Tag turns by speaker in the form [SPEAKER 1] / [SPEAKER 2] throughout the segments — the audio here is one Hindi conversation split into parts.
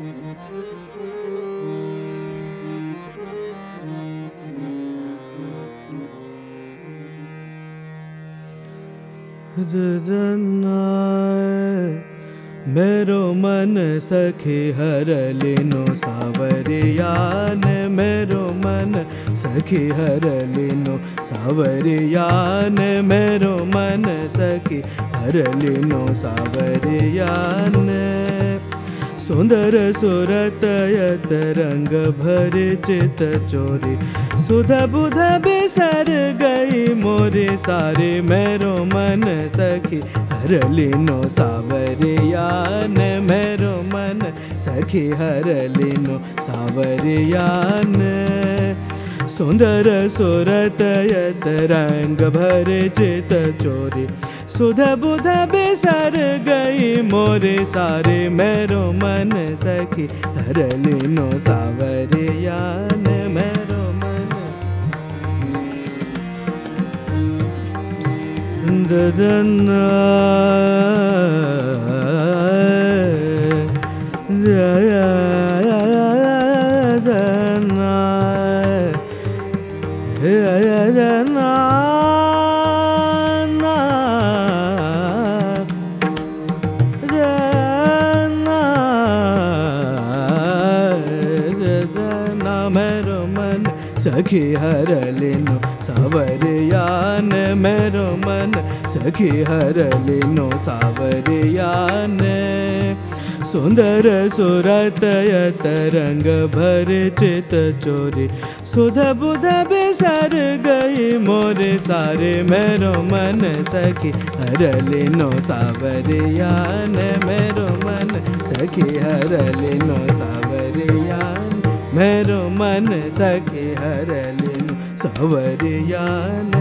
[SPEAKER 1] मेरो मन सखी हर लिनो सावरिया ने, मेरो मन सखी हर लिनो सावरिया ने, मेरो मन सखी हर लिनो सावरिया ने। सुंदर सूरत यत रंग भरी चित चोरी, सुध बुध बिसर गई मोरी सारी, मेरो मन सखी हर लिनो सावरिया ने, मेरो मन सखी हर लिनो सावरिया ने। सुंदर सूरत यत रंग भरे चित चोरी, सुध बुध बिसर गई मोरे सारे, मेरो मन सखी हर लिनो सावरिया ने, मेरो मन ददना जया दना जना सखी हर लिनो सावरिया ने, मेरो मन सखी हर लिनो सावरिया ने। सुंदर सूरत यत रंग भरे चित चोरी, सुध बुध बिसर गई मोरे सारे, मेरो मन सखी हर लिनो सावरिया ने, मेरो मन सखी हर लिनो सावरिया ने, मेरो मन सखी हर लिनो सावरिया ने।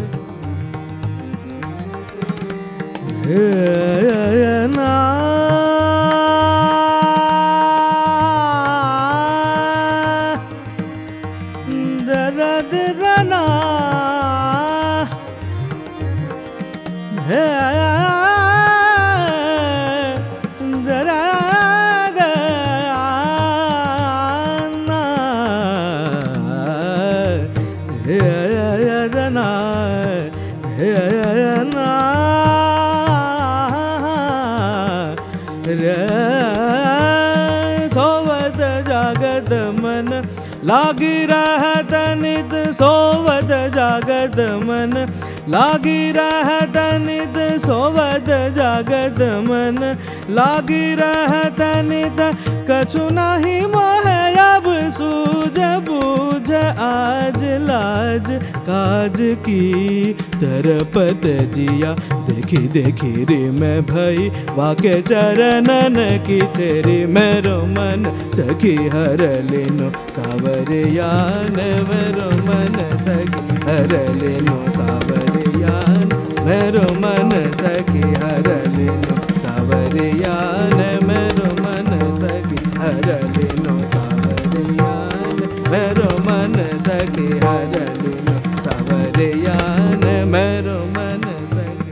[SPEAKER 1] सोवत जागत मन लागी रहत नित, सोवत जागत मन लागी रहत नित, सोवत जागत मन लागी रहत नित। कछु नहीं मोह अब सूझ बूझ आज लाज काज की, तरपत जिया देखी देखी रे मैं भई वाके चरणन की तेरी, मेरो मन सखी हर लिनो सावरिया ने, मेरो मन सखी हर लिनो सावरिया ने, मेरो मन सखी हर लिनो सावरिया ने, मेरो मन सखी हर लिनो सावरिया ने, मेरो मन सखी हर लिनो सावरिया ने, मेरो मन सखी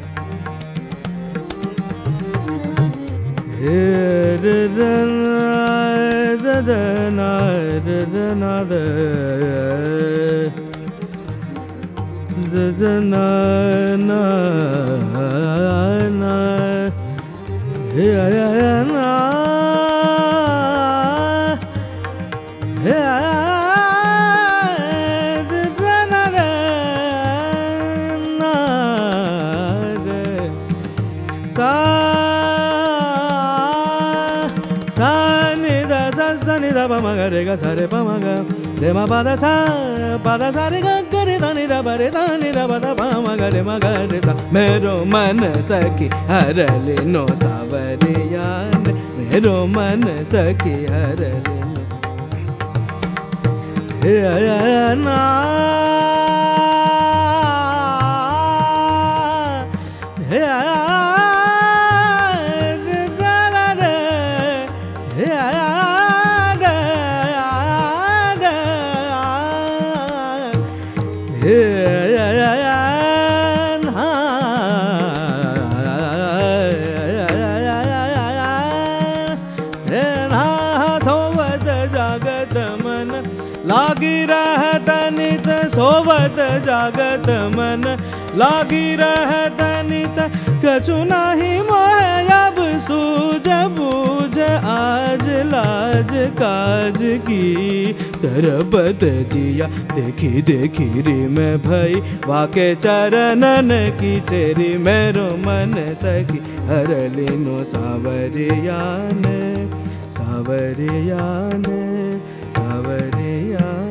[SPEAKER 1] ददना ददना ददना ना ना ना रे गा सा रे प म ग रे म प द सा रे ग ग रे ध नि ध प रे ध नि ध प द प म ग रे म ग रे सा। मेरो मन सखी हर लिनो सावरिया ने, मेरो मन सखी हर लिनो ना रोवत जागत मन लागी रहत नित कछु नाही मोह अब सूझ बूझ आज लाज काज की तरबत जिया देखी देखी री मैं भई वाके चरणन की तेरी मेरो मन सखी हर लीनो सावरिया ने सावरिया ने सावरिया